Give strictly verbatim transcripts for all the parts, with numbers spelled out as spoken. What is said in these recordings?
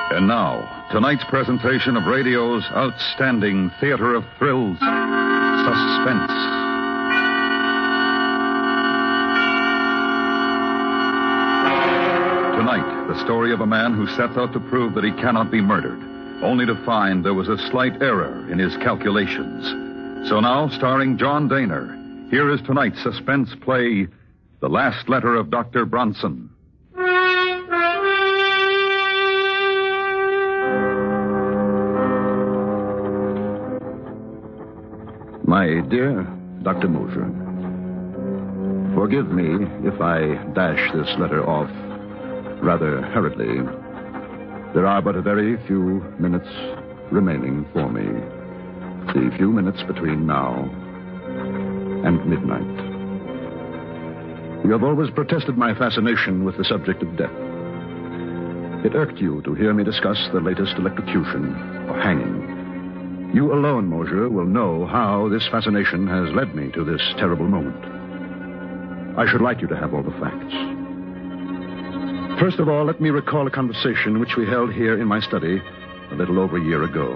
And now, tonight's presentation of radio's outstanding theater of thrills, Suspense. Tonight, the story of a man who sets out to prove that he cannot be murdered, only to find there was a slight error in his calculations. So now, starring John Daner, here is tonight's suspense play, The Last Letter of Doctor Bronson. My dear Doctor Mosher, forgive me if I dash this letter off rather hurriedly. There are but a very few minutes remaining for me. The few minutes between now and midnight. You have always protested my fascination with the subject of death. It irked you to hear me discuss the latest electrocution or hanging. You alone, Mosher, will know how this fascination has led me to this terrible moment. I should like you to have all the facts. First of all, let me recall a conversation which we held here in my study a little over a year ago.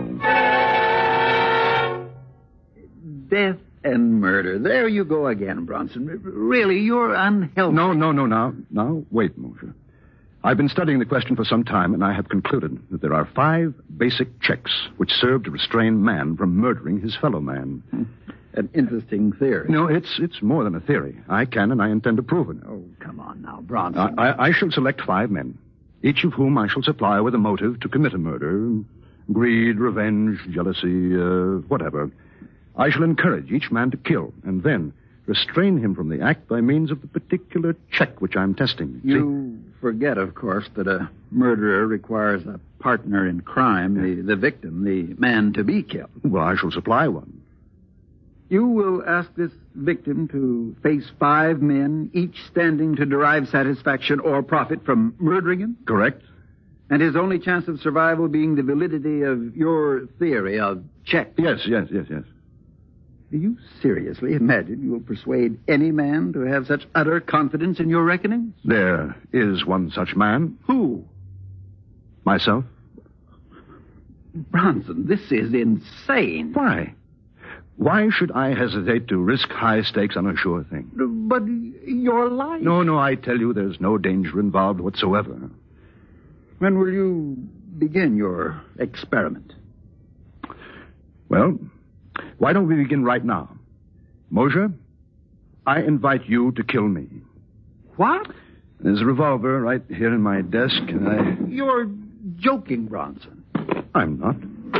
Death and murder. There you go again, Bronson. Really, you're unhealthy. No, no, no, now, now, wait, Mosher. I've been studying the question for some time, and I have concluded that there are five basic checks which serve to restrain man from murdering his fellow man. An interesting theory. No, it's it's more than a theory. I can and I intend to prove it. Oh, come on now, Bronson. I, I, I shall select five men, each of whom I shall supply with a motive to commit a murder. Greed, revenge, jealousy, uh, whatever. I shall encourage each man to kill, and then restrain him from the act by means of the particular check which I'm testing. You See? forget, of course, that a murderer requires a partner in crime, the, the victim, the man to be killed. Well, I shall supply one. You will ask this victim to face five men, each standing to derive satisfaction or profit from murdering him? Correct. And his only chance of survival being the validity of your theory of check? Yes, yes, yes, yes. Do you seriously imagine you will persuade any man to have such utter confidence in your reckonings? There is one such man. Who? Myself. Bronson, this is insane. Why? Why should I hesitate to risk high stakes on a sure thing? But your life... No, no, I tell you there's no danger involved whatsoever. When will you begin your experiment? Well... Why don't we begin right now? Mosher, I invite you to kill me. What? There's a revolver right here in my desk, and I... You're joking, Bronson. I'm not.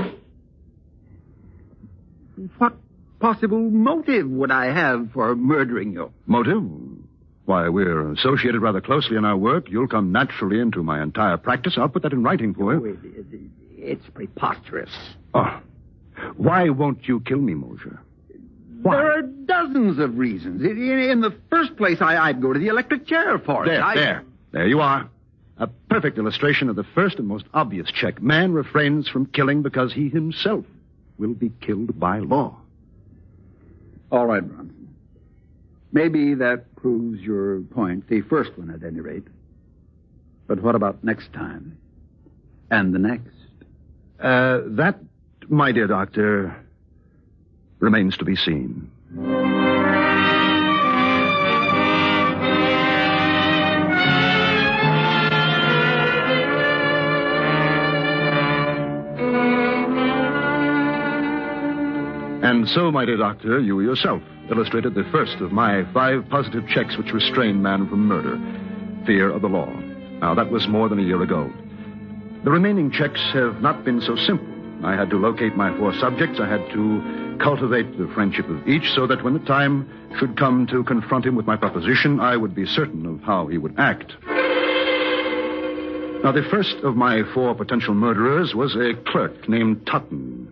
What possible motive would I have for murdering you? Motive? Why, we're associated rather closely in our work. You'll come naturally into my entire practice. I'll put that in writing for you. Oh, it, it, it's preposterous. Oh. Why won't you kill me, Mosher? Why? There are dozens of reasons. In, in the first place, I, I'd go to the electric chair for it. There, I... there. There you are. A perfect illustration of the first and most obvious check. Man refrains from killing because he himself will be killed by law. All right, Bronson. Maybe that proves your point, the first one at any rate. But what about next time? And the next? Uh, that... My dear doctor, remains to be seen. And so, my dear doctor, you yourself illustrated the first of my five positive checks which restrain man from murder. Fear of the law. Now, that was more than a year ago. The remaining checks have not been so simple. I had to locate my four subjects. I had to cultivate the friendship of each so that when the time should come to confront him with my proposition, I would be certain of how he would act. Now, the first of my four potential murderers was a clerk named Totten.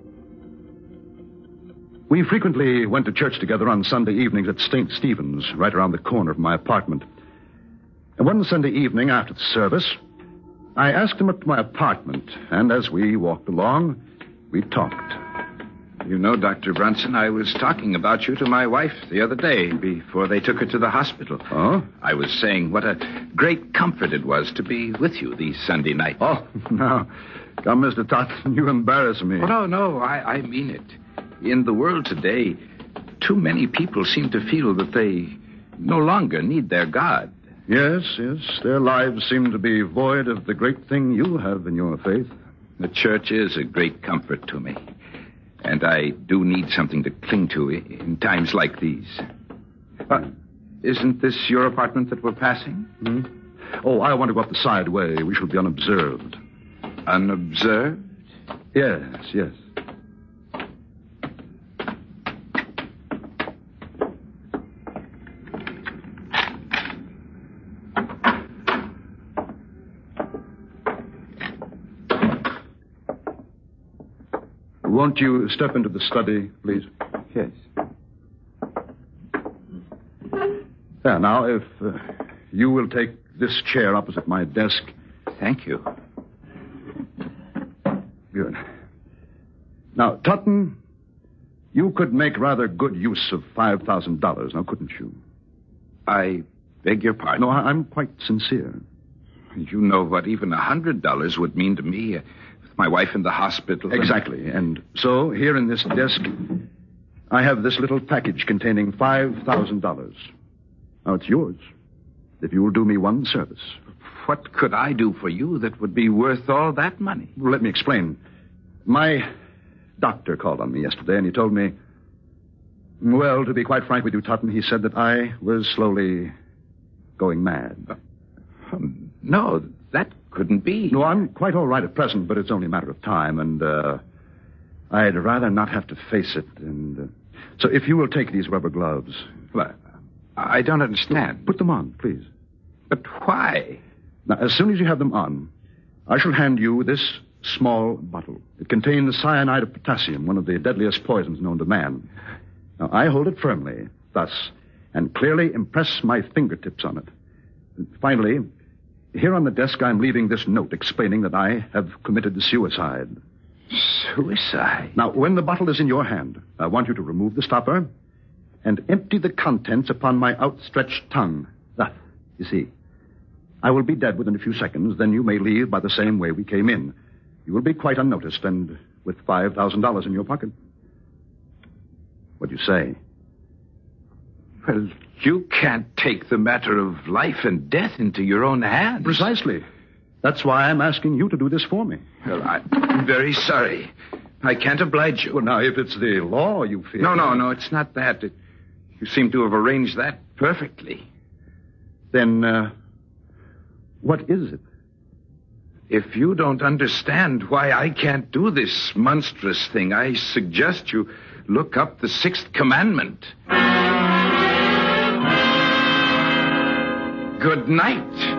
We frequently went to church together on Sunday evenings at Saint Stephen's, right around the corner of my apartment. And one Sunday evening after the service, I asked him up to my apartment, and as we walked along, we talked. You know, Doctor Bronson, I was talking about you to my wife the other day before they took her to the hospital. Oh? I was saying what a great comfort it was to be with you these Sunday nights. Oh, no. Come, Mister Totten, you embarrass me. Oh, no, no, I, I mean it. In the world today, too many people seem to feel that they no longer need their God. Yes, yes. Their lives seem to be void of the great thing you have in your faith. The church is a great comfort to me. And I do need something to cling to in times like these. Uh, isn't this your apartment that we're passing? Hmm? Oh, I want to go up the side way. We shall be unobserved. Unobserved? Yes, yes. Won't you step into the study, please? Yes. There, now, if uh, you will take this chair opposite my desk. Thank you. Good. Now, Totten, you could make rather good use of five thousand dollars, now, couldn't you? I beg your pardon? No, I- I'm quite sincere. You know what even a hundred dollars would mean to me uh, with my wife in the hospital. and- Exactly. And so, here in this desk, I have this little package containing five thousand dollars. Now, it's yours, if you will do me one service. What could I do for you that would be worth all that money? Well, let me explain. My doctor called on me yesterday, and he told me... Well, to be quite frank with you, Totten, he said that I was slowly going mad. Um, no, that couldn't be. No, I'm quite all right at present, but it's only a matter of time, and uh, I'd rather not have to face it. And uh, so if you will take these rubber gloves... Well, I don't understand. Put them on, please. But why? Now, as soon as you have them on, I shall hand you this small bottle. It contains cyanide of potassium, one of the deadliest poisons known to man. Now, I hold it firmly, thus, and clearly impress my fingertips on it. And finally, here on the desk, I'm leaving this note explaining that I have committed suicide. Suicide? Now, when the bottle is in your hand, I want you to remove the stopper and empty the contents upon my outstretched tongue. Ah, you see. I will be dead within a few seconds. Then you may leave by the same way we came in. You will be quite unnoticed and with five thousand dollars in your pocket. What do you say? Well, you can't take the matter of life and death into your own hands. Precisely. That's why I'm asking you to do this for me. Well, I'm very sorry. I can't oblige you. Well, now, if it's the law you fear... No, no, no, it's not that. It, you seem to have arranged that perfectly. Then, uh, what is it? If you don't understand why I can't do this monstrous thing, I suggest you look up the Sixth Commandment. Good night.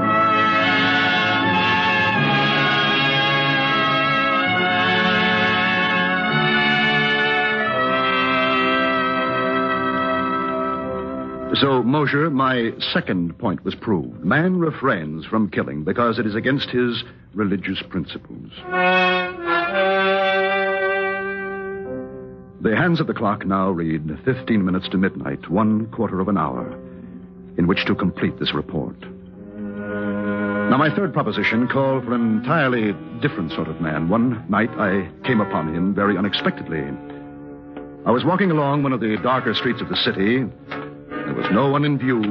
So, Mosher, my second point was proved. Man refrains from killing because it is against his religious principles. The hands of the clock now read fifteen minutes to midnight, one quarter of an hour, in which to complete this report. Now, my third proposition called for an entirely different sort of man. One night I came upon him very unexpectedly. I was walking along one of the darker streets of the city. There was no one in view.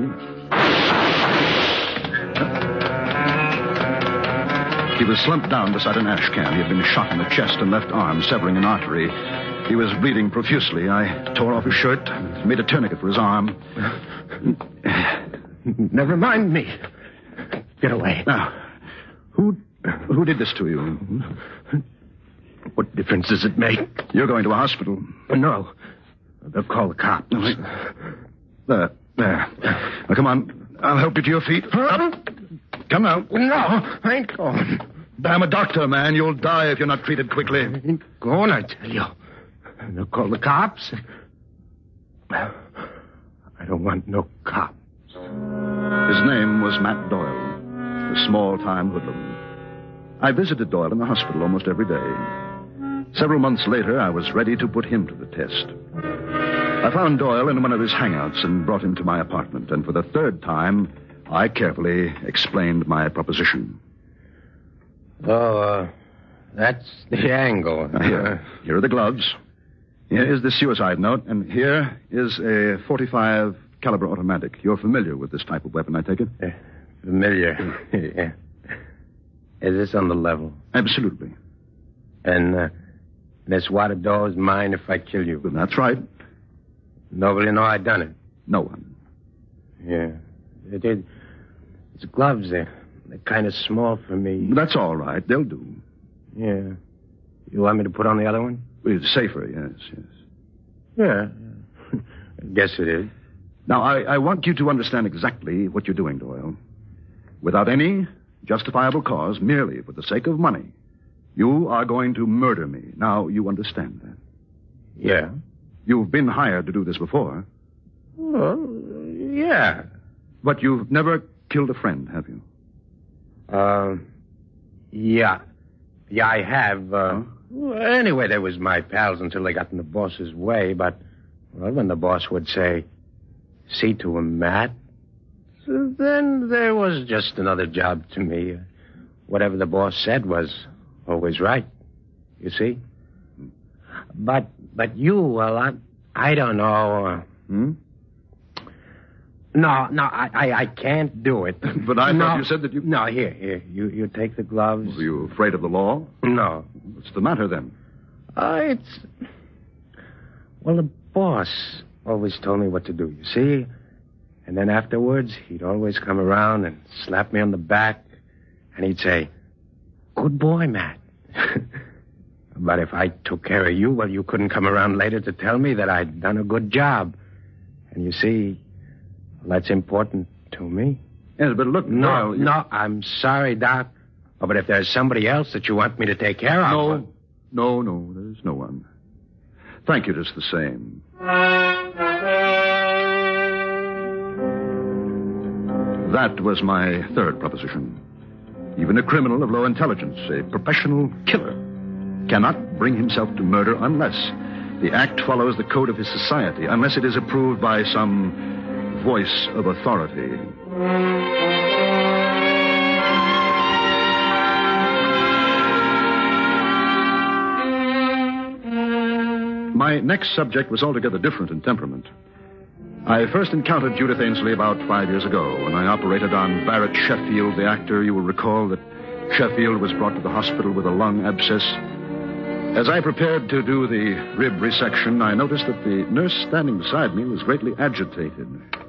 He was slumped down beside an ash can. He had been shot in the chest and left arm, severing an artery. He was bleeding profusely. I tore off his shirt, made a tourniquet for his arm. Never mind me. Get away. Now, who who did this to you? What difference does it make? You're going to a hospital. No. They'll call the cops. No, wait. There, there. Now, come on. I'll help you to your feet. Huh? Up. Come now. No, I ain't going. I'm a doctor, man. You'll die if you're not treated quickly. I ain't going, I tell you. They'll call the cops. I don't want no cops. His name was Matt Doyle, a small-time hoodlum. I visited Doyle in the hospital almost every day. Several months later, I was ready to put him to the test. I found Doyle in one of his hangouts and brought him to my apartment, and for the third time, I carefully explained my proposition. Oh, uh, that's the angle. Now, here, here are the gloves. Here is the suicide note, and here is a forty-five caliber automatic. You're familiar with this type of weapon, I take it? Uh, familiar. Yeah. Is this on the level? Absolutely. And uh, this water door is mine if I kill you. Well, that's right. Nobody know I done it. No one. Yeah. It, it, it's gloves. They're, they're kind of small for me. That's all right. They'll do. Yeah. You want me to put on the other one? It's safer, yes, yes. Yeah. I guess it is. Now, I, I want you to understand exactly what you're doing, Doyle. Without any justifiable cause, merely for the sake of money, you are going to murder me. Now, you understand that? Yeah. You've been hired to do this before. Well, yeah. But you've never killed a friend, have you? Uh, yeah. Yeah, I have. Uh, huh? Well, anyway, they was my pals until they got in the boss's way, but, well, when the boss would say, see to him, Matt, so then there was just another job to me. Whatever the boss said was always right, you see? But, but you, well, I, I don't know. Uh, Hmm? No, no, I, I, I can't do it. But I no, thought you said that you... No, here, here, you, you take the gloves. Were you afraid of the law? No. What's the matter, then? Uh, it's... Well, the boss always told me what to do, you see? And then afterwards, he'd always come around and slap me on the back, and he'd say, good boy, Matt. But if I took care of you, well, you couldn't come around later to tell me that I'd done a good job. And you see, well, that's important to me. Yes, but look... No, Doyle, you... no, I'm sorry, Doc. Oh, but if there's somebody else that you want me to take care of... No, well... no, no, there's no one. Thank you just the same. That was my third proposition. Even a criminal of low intelligence, a professional killer, cannot bring himself to murder unless the act follows the code of his society, unless it is approved by some voice of authority. My next subject was altogether different in temperament. I first encountered Judith Ainsley about five years ago when I operated on Barrett Sheffield, the actor. You will recall that Sheffield was brought to the hospital with a lung abscess. As I prepared to do the rib resection, I noticed that the nurse standing beside me was greatly agitated.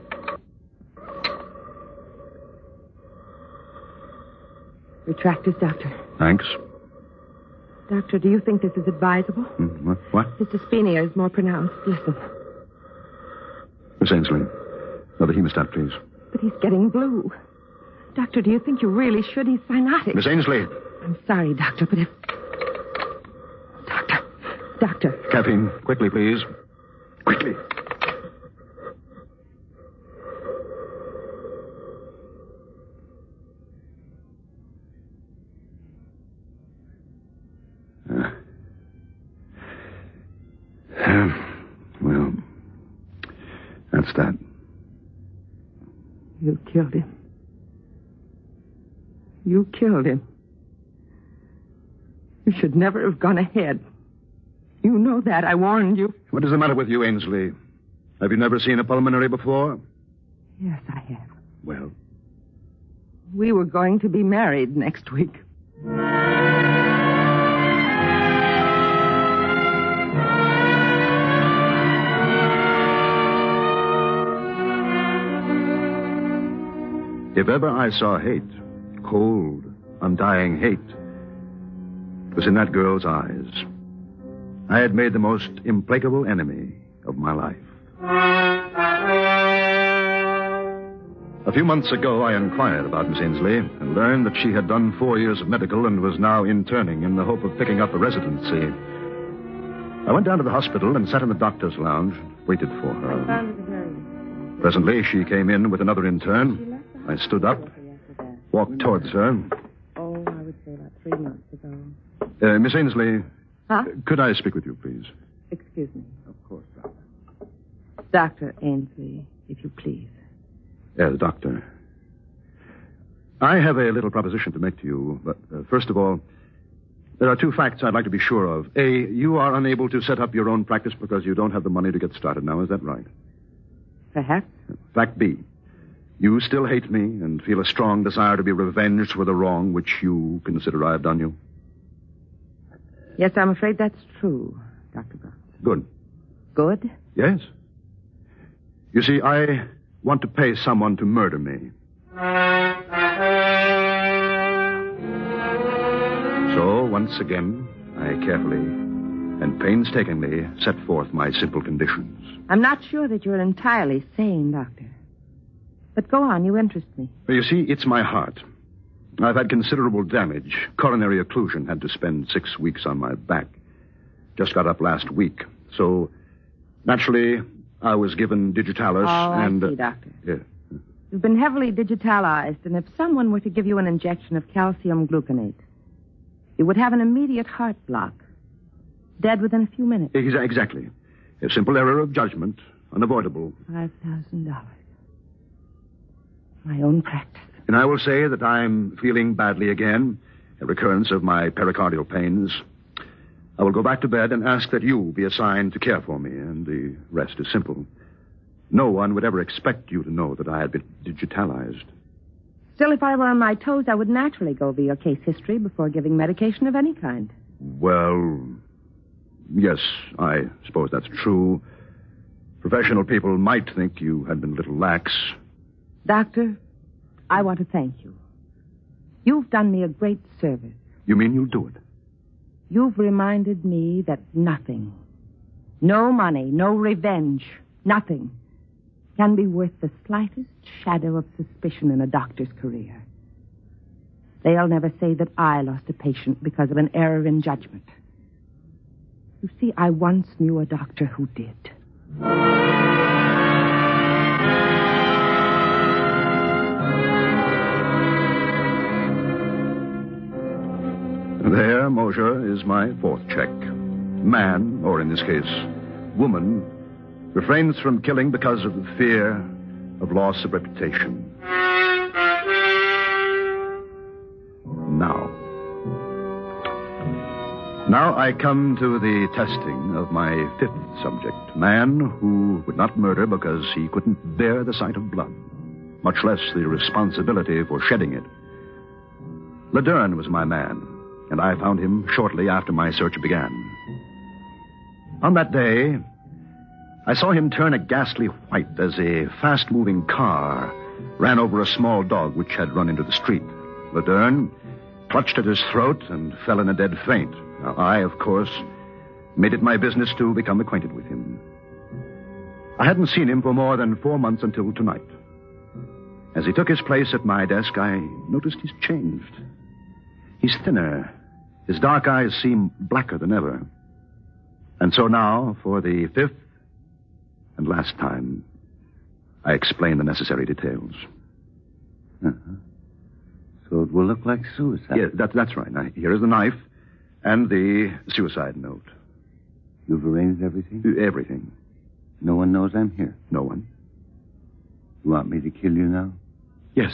Retractors, Doctor. Thanks. Doctor, do you think this is advisable? Hmm, What? What? His dyspnea is more pronounced. Listen. Miss Ainsley, another hemostat, please. But he's getting blue. Doctor, do you think you really should? He's cyanotic. Miss Ainsley. I'm sorry, Doctor, but if... Doctor. Doctor. Caffeine, quickly, please. Quickly. Uh, uh, well, that's that. You killed him. You killed him. You should never have gone ahead. You know that. I warned you. What is the matter with you, Ainsley? Have you never seen a pulmonary before? Yes, I have. Well, We were going to be married next week. if ever I saw hate, cold, undying hate, it was in that girl's eyes. I had made the most implacable enemy of my life. A few months ago, I inquired about Miss Ainsley and learned that she had done four years of medical and was now interning in the hope of picking up a residency. I went down to the hospital and sat in the doctor's lounge and waited for her. Presently, she came in with another intern. I stood up, walked towards her. Oh, I would say about three months ago. Uh, Miss Ainsley, Huh? could I speak with you, please? Excuse me. Of course, Doctor. Doctor Ainsley, if you please. Yes, Doctor. I have a little proposition to make to you, but uh, first of all, there are two facts I'd like to be sure of. A, you are unable to set up your own practice because you don't have the money to get started now. Is that right? Perhaps. Fact B, you still hate me and feel a strong desire to be revenged for the wrong which you consider I have done you. Yes, I'm afraid that's true, Doctor Brown. Good. Good? Yes. You see, I want to pay someone to murder me. So, once again, I carefully and painstakingly set forth my simple conditions. I'm not sure that you're entirely sane, Doctor. But go on, you interest me. You see, it's my heart. I've had considerable damage. Coronary occlusion. Had to spend six weeks on my back. Just got up last week. So, naturally, I was given digitalis oh, and... I see, Doctor. Yeah. You've been heavily digitalized, and if someone were to give you an injection of calcium gluconate, you would have an immediate heart block. Dead within a few minutes. Exa- Exactly. A simple error of judgment. Unavoidable. Five thousand dollars. My own practice. And I will say that I'm feeling badly again. A recurrence of my pericardial pains. I will go back to bed and ask that you be assigned to care for me, and the rest is simple. No one would ever expect you to know that I had been digitalized. Still, if I were on my toes, I would naturally go over your case history before giving medication of any kind. Well, yes, I suppose that's true. Professional people might think you had been a little lax. Doctor, I want to thank you. You've done me a great service. You mean you'll do it? You've reminded me that nothing, no money, no revenge, nothing, can be worth the slightest shadow of suspicion in a doctor's career. They'll never say that I lost a patient because of an error in judgment. You see, I once knew a doctor who did. There, Mosher, is my fourth check. Man, or in this case, woman, refrains from killing because of the fear of loss of reputation. Now. Now I come to the testing of my fifth subject. Man who would not murder because he couldn't bear the sight of blood, much less the responsibility for shedding it. Laderne was my man, and I found him shortly after my search began. On that day, I saw him turn a ghastly white as a fast-moving car ran over a small dog which had run into the street. Laderne clutched at his throat and fell in a dead faint. Now, I, of course, made it my business to become acquainted with him. I hadn't seen him for more than four months until tonight. As he took his place at my desk, I noticed he's changed. He's thinner. His dark eyes seem blacker than ever. And so now, for the fifth and last time, I explain the necessary details. Uh-huh. So it will look like suicide. Yeah, that, that's right. Now, here is the knife and the suicide note. You've arranged everything? Everything. No one knows I'm here? No one. You want me to kill you now? Yes.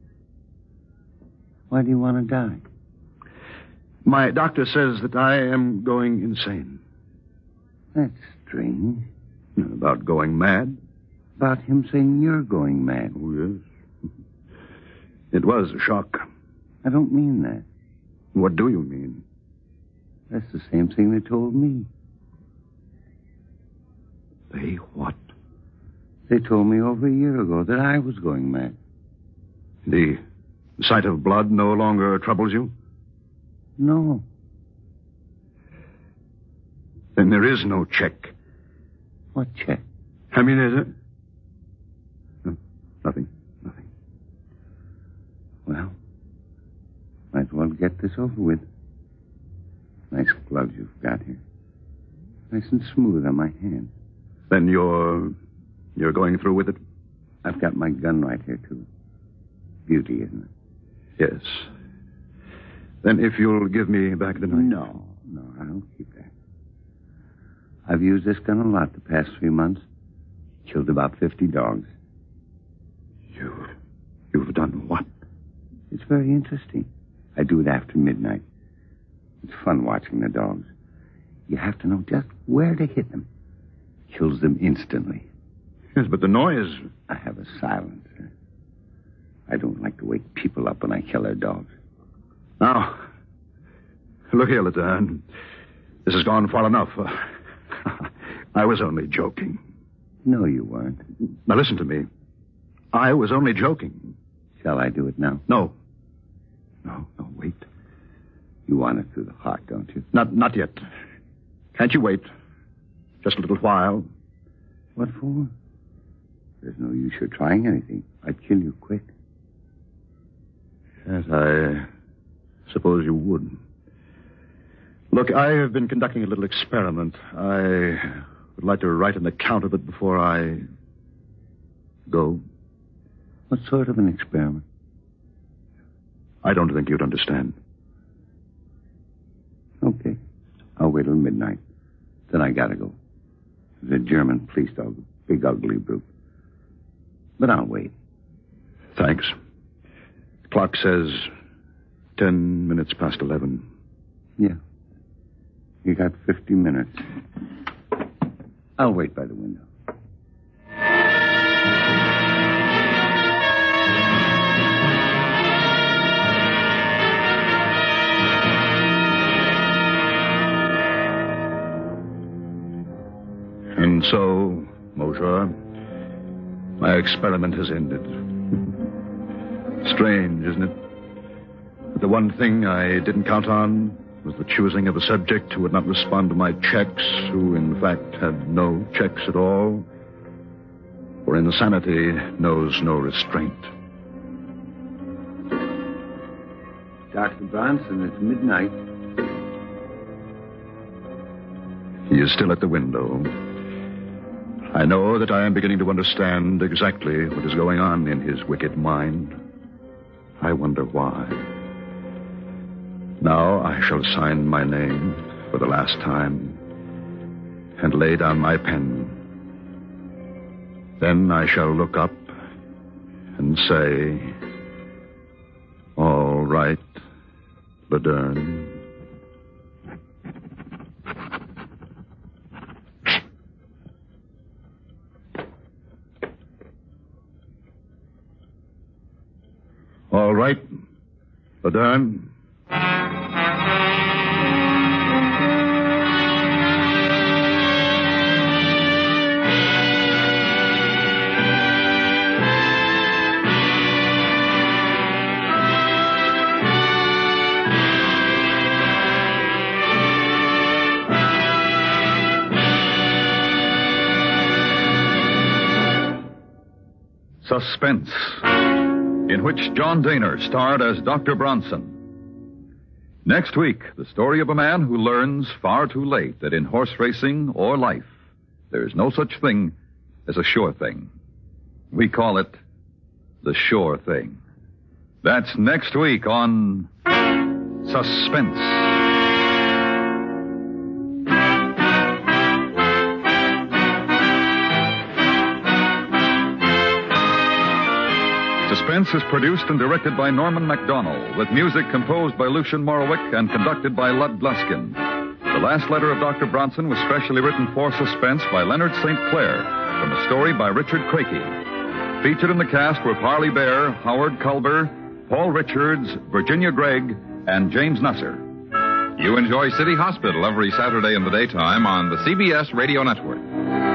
Why do you want to die? My doctor says that I am going insane. That's strange. About going mad? About him saying you're going mad. Oh, yes. It was a shock. I don't mean that. What do you mean? That's the same thing they told me. They what? They told me over a year ago that I was going mad. The sight of blood no longer troubles you? No. Then there is no check. What check? I mean, is it? No, nothing. Nothing. Well, might as well get this over with. Nice gloves you've got here. Nice and smooth on my hand. Then you're... you're going through with it? I've got my gun right here, too. Beauty, isn't it? Yes. Then if you'll give me back the knife... No, no, I'll keep that. I've used this gun a lot the past three months. Killed about fifty dogs. You... you've done what? It's very interesting. I do it after midnight. It's fun watching the dogs. You have to know just where to hit them. Kills them instantly. Yes, but the noise... I have a silencer. I don't like to wake people up when I kill their dogs. Now, look here, Laderne. This has gone far enough. Uh, I was only joking. No, you weren't. Now, listen to me. I was only joking. Shall I do it now? No. No, no, wait. You want it through the heart, don't you? Not, not yet. Can't you wait? Just a little while. What for? There's no use you're trying anything. I'd kill you quick. Yes, I suppose you would. Look, I have been conducting a little experiment. I would like to write an account of it before I go. What sort of an experiment? I don't think you'd understand. Okay. I'll wait till midnight. Then I gotta go. There's a German police dog, big ugly brute. But I'll wait. Thanks. The clock says ten minutes past eleven. Yeah. You got fifty minutes. I'll wait by the window. And so, Mosher, my experiment has ended. Strange, isn't it? But the one thing I didn't count on was the choosing of a subject who would not respond to my checks, who, in fact, had no checks at all. For insanity knows no restraint. Doctor Bronson, it's midnight. He is still at the window. I know that I am beginning to understand exactly what is going on in his wicked mind. I wonder why. Now I shall sign my name for the last time and lay down my pen. Then I shall look up and say, all right, Laderne. All right, Laderne. Suspense, in which John Dehner starred as Doctor Bronson. Next week, the story of a man who learns far too late that in horse racing or life, there is no such thing as a sure thing. We call it the sure thing. That's next week on Suspense. Suspense is produced and directed by Norman MacDonald, with music composed by Lucian Morowick and conducted by Lud Gluskin. The Last Letter of Doctor Bronson was specially written for Suspense by Leonard Saint Clair, from a story by Richard Crakey. Featured in the cast were Parley Bear, Howard Culber, Paul Richards, Virginia Gregg, and James Nusser. You enjoy City Hospital every Saturday in the daytime on the C B S Radio Network.